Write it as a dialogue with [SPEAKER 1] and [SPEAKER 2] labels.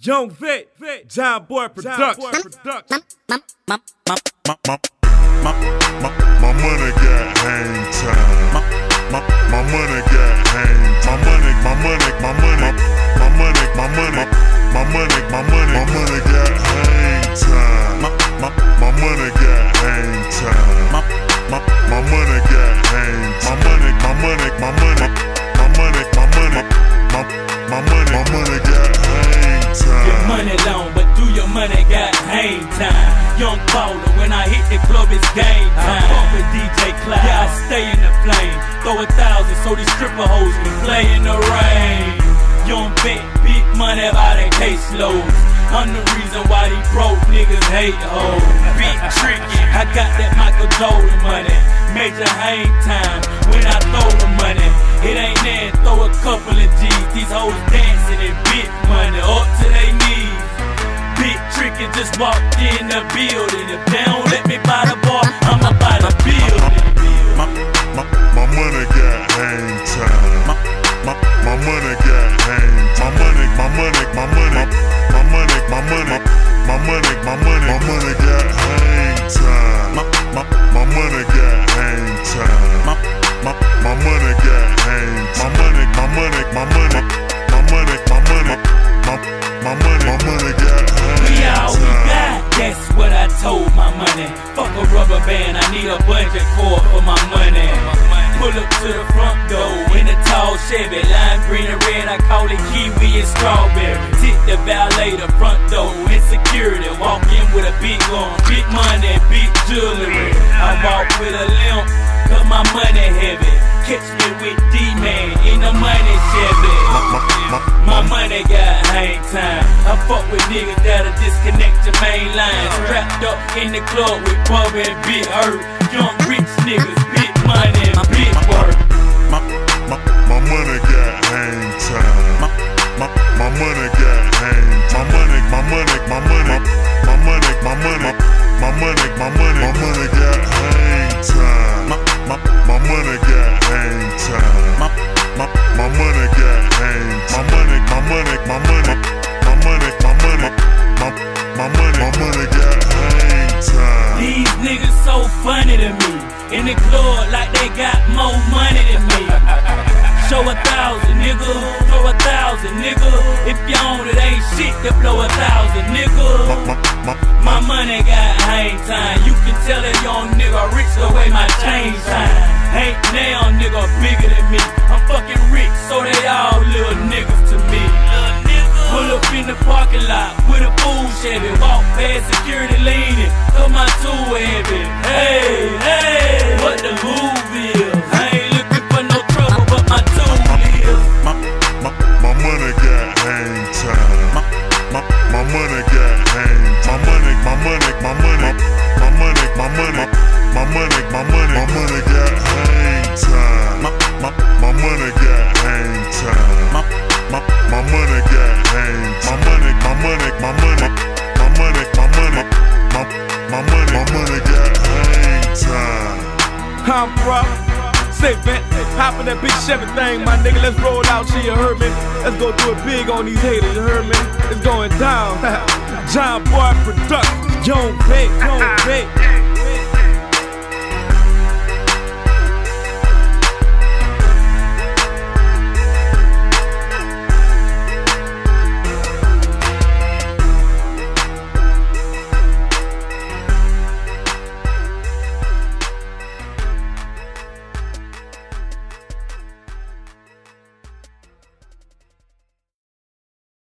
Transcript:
[SPEAKER 1] Young Vic, John Boy Production.
[SPEAKER 2] My money got hang time. My money got hang time. My money got hang time. My money got hang time. My money got hang time.
[SPEAKER 3] Your money long, but do your money got hang time. Young baller, when I hit the club, it's game time. I fuck with DJ Cloud, yeah, I stay in the flame. Throw 1,000 so these stripper hoes can play in the rain. Young Vic, big money by the caseloads. I'm the reason why these broke niggas hate hoes. Big tricky, I got that Michael Jordan money. Major hang time when I throw the money. It ain't there, throw a couple of G's. These hoes dancing in big money up to their knees. Big tricky just walked in the building. If they don't let me buy the bar, I'ma buy the building.
[SPEAKER 2] My money got hang time. My money got hang time. My money got hang time. My money got hang time. My money got hang time. My money got hang time.
[SPEAKER 3] We all we got, that's what I told my money. Fuck a rubber band, I need a budget cord for my money. Pull up to the front door in a tall Chevy, lime green and red, I call it kiwi and strawberry. Tip the valet, the front door, and security. Walk in with a big gun, big money, big jewelry. I walk with a limp, cause my money heavy. Catch me with D-Man in the money Chevy. My money got hang time. I fuck with niggas that'll disconnect your main line. Strapped up in the club with Bubba and Big Earth. Young rich niggas, big money and big work.
[SPEAKER 2] My money got hang time. My money got hang time. My money got hang time. My money got hang time. My money got hang time. My money got hang time.
[SPEAKER 3] These niggas so funny to me. In the club like they got more money than me. Show 1,000, nigga, throw 1,000, nigga. If you own it, ain't shit to blow 1,000, nigga. My money got hang time. You can tell that young nigga rich the way my chain shine. Ain't now nigga bigger than me. I'm fucking rich, so they all little niggas to me. Pull up in the parking lot with a food Chevy. Walk past security leaning, cause my tool heavy. Hey, hey, what the move is? I ain't looking for no trouble, but my tool is.
[SPEAKER 2] My money got hang time. My money got hang time. My money got hang time. My money got hang time. My money got hang time. My money got hang time.
[SPEAKER 1] I'm bro. Say Vent, hop in that big Chevy thing, my nigga. Let's roll out, you heard me? Let's go do it big on these haters, you heard me? It's going down. John Boy Production, Young Vic.